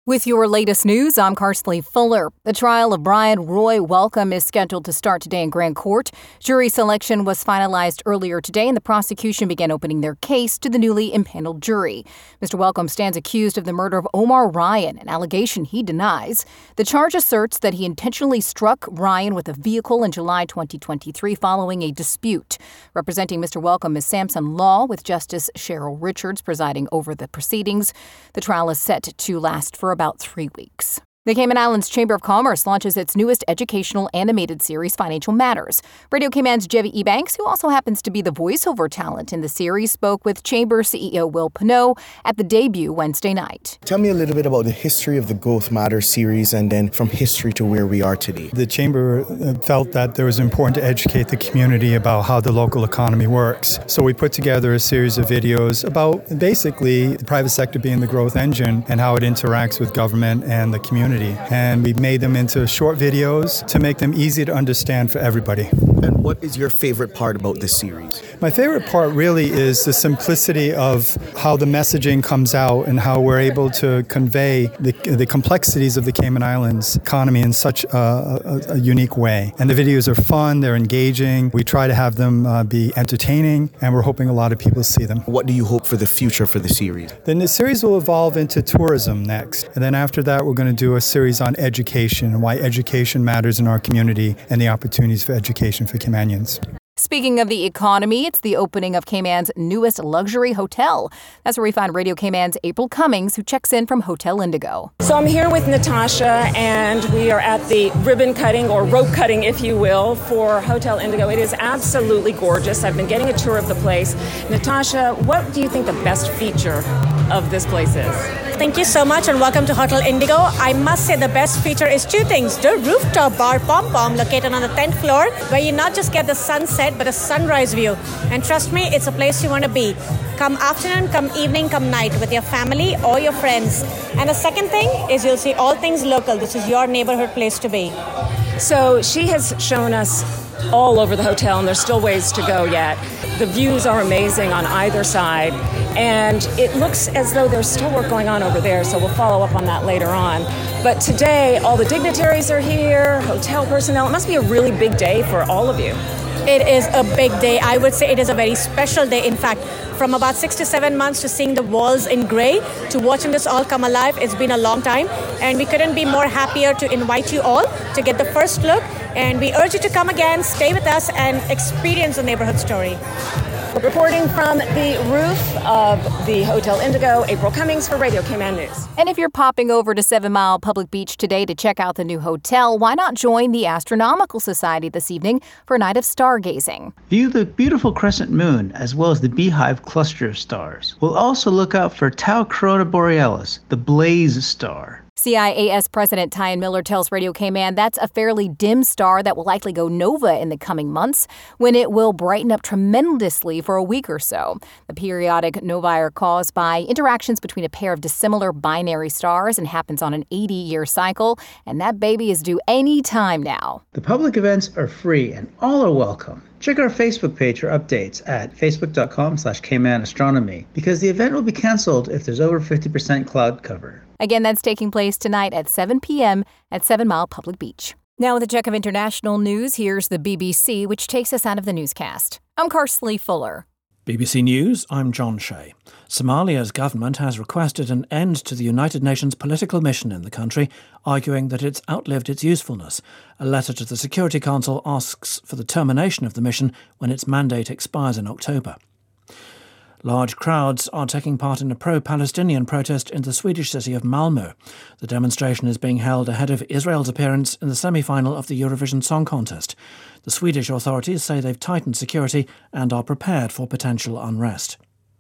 With your latest news, I'm Karsley Fuller. The trial of Brian Roy Welcome is scheduled to start today in Grand Court. Jury selection was finalized earlier today, and the prosecution began opening their case to the newly impaneled jury. Mr. Welcome stands accused of the murder of Omar Ryan, an allegation he denies. The charge asserts that he intentionally struck Ryan with a vehicle in July 2023 following a dispute. Representing Mr. Welcome is Samson Law, with Justice Cheryl Richards presiding over the proceedings. The trial is set to last for about 3 weeks. The Cayman Islands Chamber of Commerce launches its newest educational animated series, Financial Matters. Radio Cayman's Jevi Ebanks, who also happens to be the voiceover talent in the series, spoke with Chamber CEO Will Pinot at the debut Wednesday night. Tell me a little bit about the history of the Growth Matters series and then from history to where we are today. The Chamber felt that it was important to educate the community about how the local economy works. So we put together a series of videos about basically the private sector being the growth engine and how it interacts with government and the community. And we made them into short videos to make them easy to understand for everybody. And what is your favorite part about this series? My favorite part really is the simplicity of how the messaging comes out and how we're able to convey the complexities of the Cayman Islands economy in such a unique way. And the videos are fun, they're engaging. We try to have them be entertaining, and we're hoping a lot of people see them. What do you hope for the future for the series? Then the series will evolve into tourism next. And then after that, we're going to do a series on education and why education matters in our community and the opportunities for education for Caymanians. Speaking of the economy, it's the opening of Cayman's newest luxury hotel. That's where we find Radio Cayman's April Cummings, who checks in from Hotel Indigo. So I'm here with Natasha, and we are at the ribbon cutting, or rope cutting, if you will, for Hotel Indigo. It is absolutely gorgeous. I've been getting a tour of the place. Natasha, what do you think the best feature of this place is? Thank you so much and welcome to Hotel Indigo. I must say the best feature is two things. The rooftop bar Pom Pom, located on the 10th floor, where you not just get the sunset but a sunrise view. And trust me, it's a place you want to be. Come afternoon, come evening, come night with your family or your friends. And the second thing is you'll see all things local. This is your neighborhood place to be. So she has shown us all over the hotel, and there's still ways to go yet. The views are amazing on either side, and it looks as though there's still work going on over there, so we'll follow up on that later on. But today, all the dignitaries are here, hotel personnel. It must be a really big day for all of you. It is a big day. I would say it is a very special day. In fact, from about 6 to 7 months to seeing the walls in gray to watching this all come alive, it's been a long time. And we couldn't be more happier to invite you all to get the first look. And we urge you to come again, stay with us, and experience the neighborhood story. Reporting from the roof of the Hotel Indigo, April Cummings for Radio Cayman News. And if you're popping over to 7 Mile Public Beach today to check out the new hotel, why not join the Astronomical Society this evening for a night of stargazing? View the beautiful crescent moon as well as the beehive cluster of stars. We'll also look out for Tau Corona Borealis, the blaze star. CIAS President Tyan Miller tells Radio Cayman that's a fairly dim star that will likely go nova in the coming months, when it will brighten up tremendously for a week or so. The periodic novae are caused by interactions between a pair of dissimilar binary stars and happens on an 80-year cycle, and that baby is due any time now. The public events are free and all are welcome. Check our Facebook page for updates at facebook.com/Cayman Astronomy, because the event will be canceled if there's over 50% cloud cover. Again, that's taking place tonight at 7 p.m. at 7 Mile Public Beach. Now with a check of international news, here's the BBC, which takes us out of the newscast. I'm Karsley Fuller. BBC News, I'm John Shea. Somalia's government has requested an end to the United Nations political mission in the country, arguing that it's outlived its usefulness. A letter to the Security Council asks for the termination of the mission when its mandate expires in October. Large crowds are taking part in a pro-Palestinian protest in the Swedish city of Malmö. The demonstration is being held ahead of Israel's appearance in the semi-final of the Eurovision Song Contest. The Swedish authorities say they've tightened security and are prepared for potential unrest.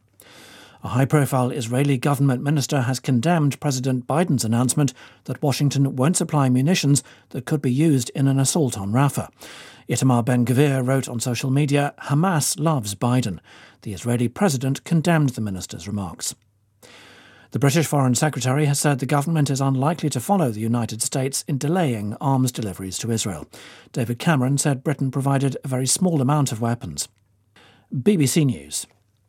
A high-profile Israeli government minister has condemned President Biden's announcement that Washington won't supply munitions that could be used in an assault on Rafah. Itamar Ben-Gvir wrote on social media, "Hamas loves Biden." The Israeli president condemned the minister's remarks. The British Foreign Secretary has said the government is unlikely to follow the United States in delaying arms deliveries to Israel. David Cameron said Britain provided a very small amount of weapons. BBC News.